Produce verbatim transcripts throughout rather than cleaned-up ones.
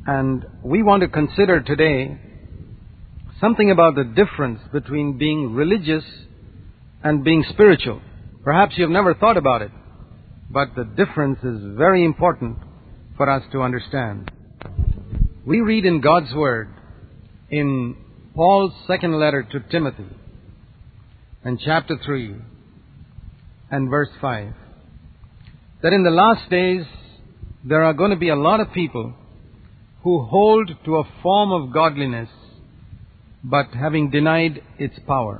And we want to consider today something about the difference between being religious and being spiritual. Perhaps you've never thought about it, but the difference is very important for us to understand. We read in God's Word, in Paul's second letter to Timothy, in chapter three and verse five, that in the last days there are going to be a lot of people who hold to a form of godliness, but having denied its power.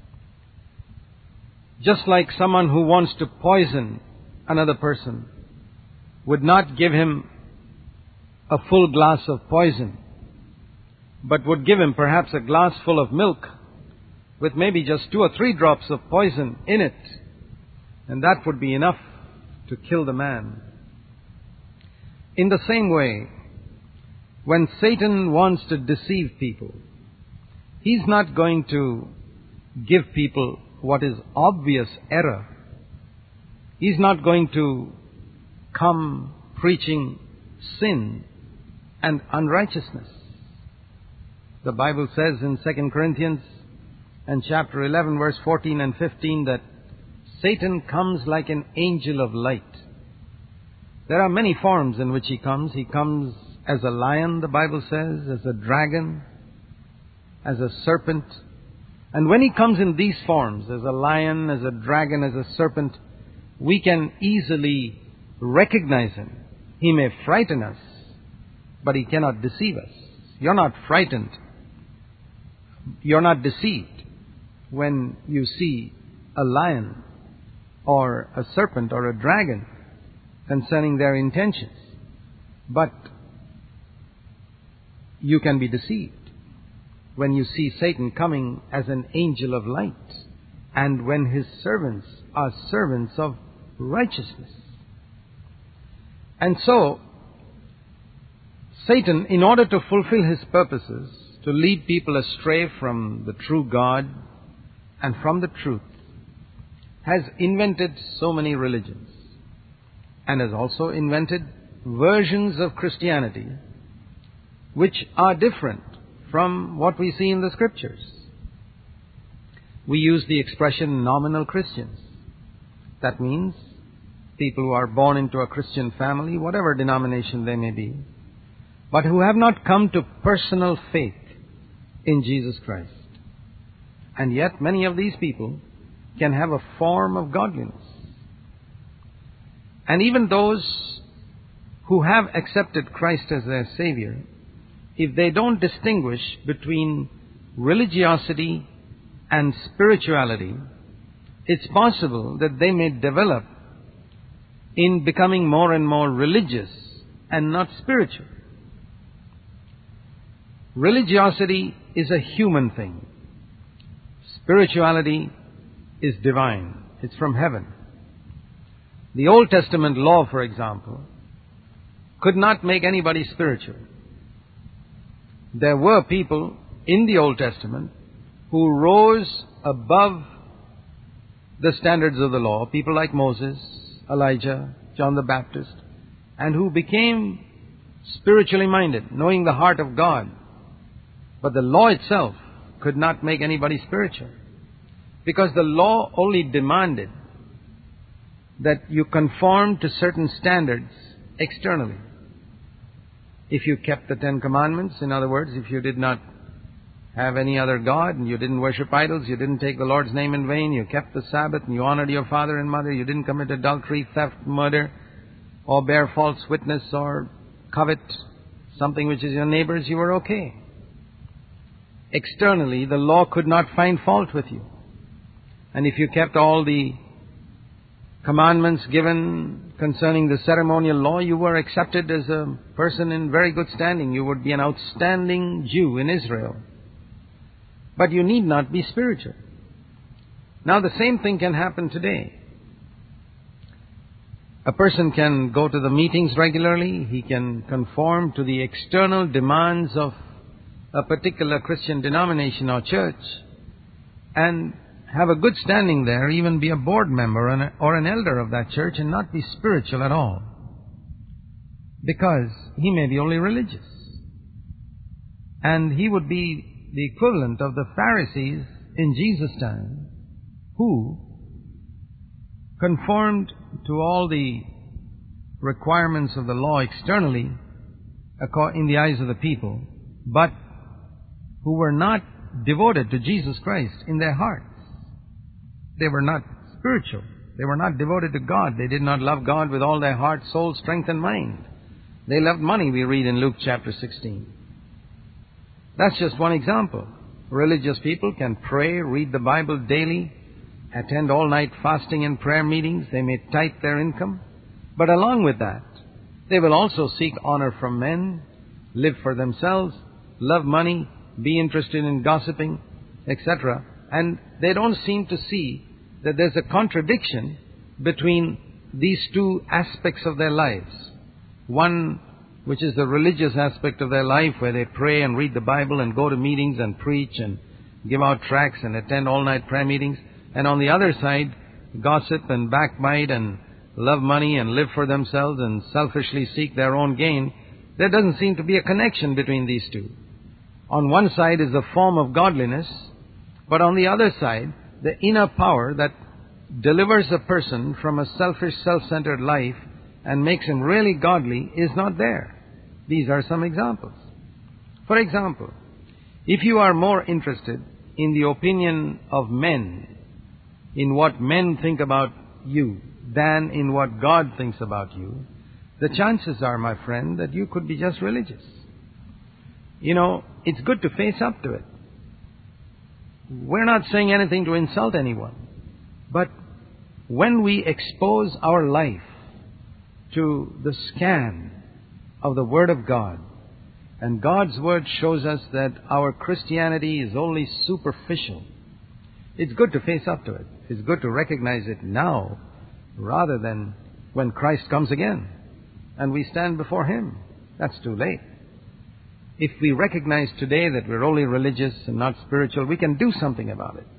Just like someone who wants to poison another person would not give him a full glass of poison, but would give him perhaps a glass full of milk with maybe just two or three drops of poison in it, and that would be enough to kill the man. In the same way, when Satan wants to deceive people, he's not going to give people what is obvious error. He's not going to come preaching sin and unrighteousness. The Bible says in Second Corinthians and chapter eleven, verse fourteen and fifteen, that Satan comes like an angel of light. There are many forms in which he comes. He comes as a lion, the Bible says, as a dragon, as a serpent. And when he comes in these forms, as a lion, as a dragon, as a serpent, we can easily recognize him. He may frighten us, but he cannot deceive us. You're not frightened. You're not deceived when you see a lion or a serpent or a dragon concerning their intentions. But you can be deceived when you see Satan coming as an angel of light, and when his servants are servants of righteousness. And so, Satan, in order to fulfill his purposes, to lead people astray from the true God and from the truth, has invented so many religions, and has also invented versions of Christianity which are different from what we see in the Scriptures. We use the expression nominal Christians. That means people who are born into a Christian family, whatever denomination they may be, but who have not come to personal faith in Jesus Christ. And yet many of these people can have a form of godliness. And even those who have accepted Christ as their Savior, if they don't distinguish between religiosity and spirituality, it's possible that they may develop in becoming more and more religious and not spiritual. Religiosity is a human thing. Spirituality is divine. It's from heaven. The Old Testament law, for example, could not make anybody spiritual. There were people in the Old Testament who rose above the standards of the law, people like Moses, Elijah, John the Baptist, and who became spiritually minded, knowing the heart of God. But the law itself could not make anybody spiritual, because the law only demanded that you conform to certain standards externally. If you kept the Ten Commandments, in other words, if you did not have any other God, and you didn't worship idols, you didn't take the Lord's name in vain, you kept the Sabbath, and you honored your father and mother, you didn't commit adultery, theft, murder, or bear false witness, or covet something which is your neighbor's, you were okay. Externally, the law could not find fault with you. And if you kept all the commandments given concerning the ceremonial law, you were accepted as a person in very good standing. You would be an outstanding Jew in Israel. But you need not be spiritual. Now the same thing can happen today. A person can go to the meetings regularly. He can conform to the external demands of a particular Christian denomination or church and have a good standing there, even be a board member or an elder of that church, and not be spiritual at all, because he may be only religious. And he would be the equivalent of the Pharisees in Jesus' time, who conformed to all the requirements of the law externally in the eyes of the people, but who were not devoted to Jesus Christ in their hearts. They were not spiritual. They were not devoted to God. They did not love God with all their heart, soul, strength, and mind. They loved money, we read in Luke chapter sixteen. That's just one example. Religious people can pray, read the Bible daily, attend all-night fasting and prayer meetings. They may tithe their income. But along with that, they will also seek honor from men, live for themselves, love money, be interested in gossiping, et cetera. And they don't seem to see that there's a contradiction between these two aspects of their lives. One, which is the religious aspect of their life, where they pray and read the Bible and go to meetings and preach and give out tracts and attend all-night prayer meetings. And on the other side, gossip and backbite and love money and live for themselves and selfishly seek their own gain. There doesn't seem to be a connection between these two. On one side is the form of godliness, but on the other side, the inner power that delivers a person from a selfish, self-centered life and makes him really godly is not there. These are some examples. For example, if you are more interested in the opinion of men, in what men think about you, than in what God thinks about you, the chances are, my friend, that you could be just religious. You know, it's good to face up to it. We're not saying anything to insult anyone. But when we expose our life to the scan of the Word of God, and God's Word shows us that our Christianity is only superficial, it's good to face up to it. It's good to recognize it now, rather than when Christ comes again and we stand before Him. That's too late. If we recognize today that we're only religious and not spiritual, we can do something about it.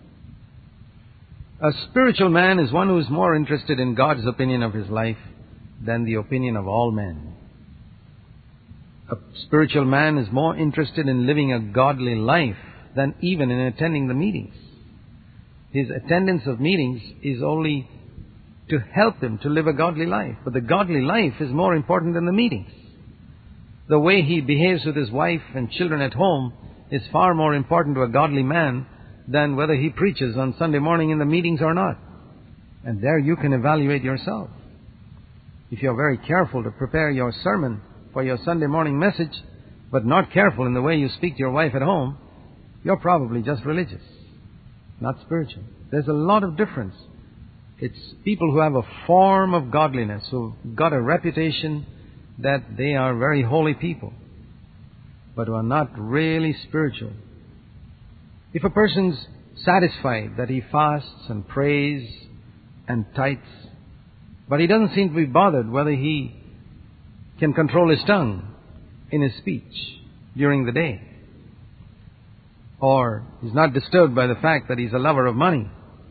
A spiritual man is one who is more interested in God's opinion of his life than the opinion of all men. A spiritual man is more interested in living a godly life than even in attending the meetings. His attendance of meetings is only to help him to live a godly life. But the godly life is more important than the meetings. The way he behaves with his wife and children at home is far more important to a godly man than whether he preaches on Sunday morning in the meetings or not. And there you can evaluate yourself. If you're very careful to prepare your sermon for your Sunday morning message, but not careful in the way you speak to your wife at home, you're probably just religious, not spiritual. There's a lot of difference. It's people who have a form of godliness, who've got a reputation that they are very holy people, but who are not really spiritual. If a person's satisfied that he fasts and prays and tithes, but he doesn't seem to be bothered whether he can control his tongue in his speech during the day, or he's not disturbed by the fact that he's a lover of money,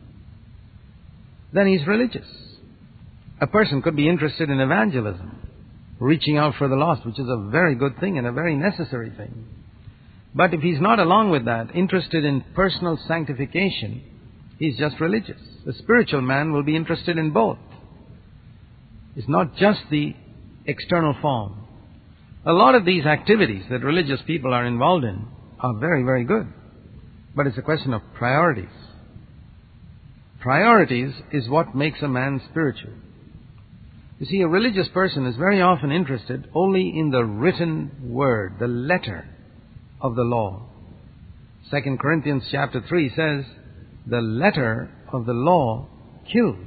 then he's religious. A person could be interested in evangelism, reaching out for the lost, which is a very good thing and a very necessary thing. But if he's not along with that, interested in personal sanctification, he's just religious. A spiritual man will be interested in both. It's not just the external form. A lot of these activities that religious people are involved in are very, very good. But it's a question of priorities. Priorities is what makes a man spiritual. You see, a religious person is very often interested only in the written word, the letter of the law. Second Corinthians chapter three says, the letter of the law kills.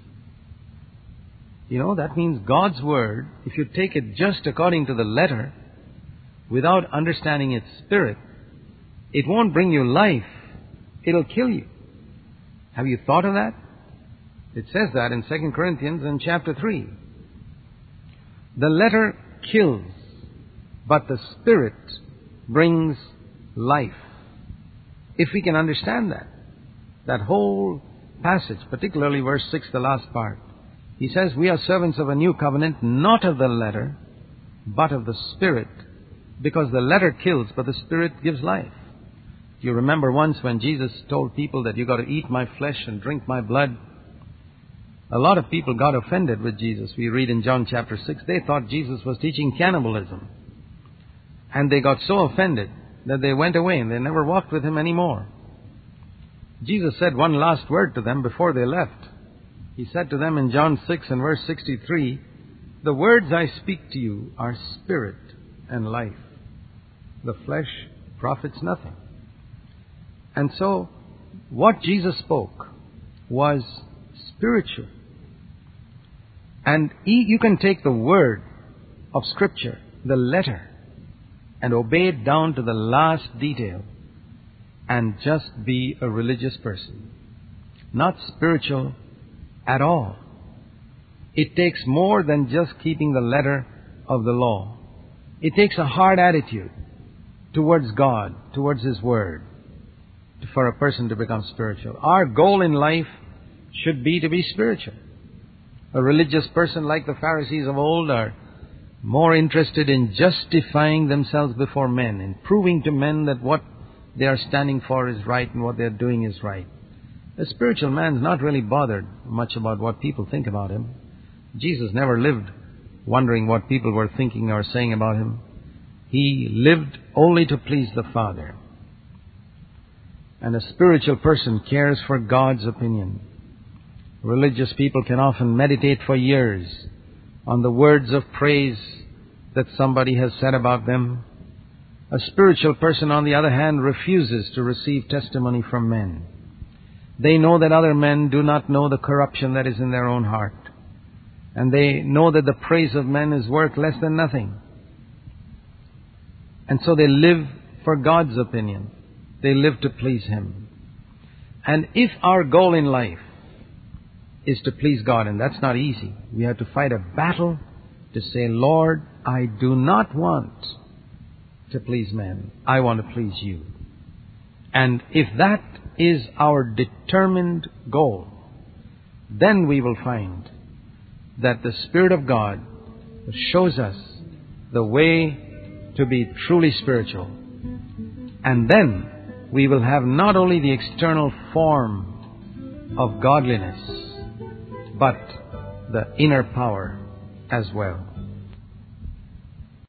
You know, that means God's word, if you take it just according to the letter, without understanding its spirit, it won't bring you life. It'll kill you. Have you thought of that? It says that in Second Corinthians in chapter three. The letter kills, but the Spirit brings life. If we can understand that, that whole passage, particularly verse six, the last part, he says, we are servants of a new covenant, not of the letter, but of the Spirit. Because the letter kills, but the Spirit gives life. Do you remember once when Jesus told people that you got to eat my flesh and drink my blood? A lot of people got offended with Jesus. We read in John chapter six, they thought Jesus was teaching cannibalism. And they got so offended that they went away and they never walked with Him anymore. Jesus said one last word to them before they left. He said to them in John six and verse sixty-three, "The words I speak to you are spirit and life. The flesh profits nothing." And so, what Jesus spoke was spiritual. And you can take the word of Scripture, the letter, and obey it down to the last detail and just be a religious person. Not spiritual at all. It takes more than just keeping the letter of the law. It takes a hard attitude towards God, towards His Word, for a person to become spiritual. Our goal in life should be to be spiritual. A religious person like the Pharisees of old are more interested in justifying themselves before men, in proving to men that what they are standing for is right and what they are doing is right. A spiritual man is not really bothered much about what people think about him. Jesus never lived wondering what people were thinking or saying about Him. He lived only to please the Father. And a spiritual person cares for God's opinion. Religious people can often meditate for years on the words of praise that somebody has said about them. A spiritual person, on the other hand, refuses to receive testimony from men. They know that other men do not know the corruption that is in their own heart. And they know that the praise of men is worth less than nothing. And so they live for God's opinion. They live to please Him. And if our goal in life is to please God, and that's not easy, we have to fight a battle to say, "Lord, I do not want to please men. I want to please You." And if that is our determined goal, then we will find that the Spirit of God shows us the way to be truly spiritual. And then we will have not only the external form of godliness, but the inner power as well.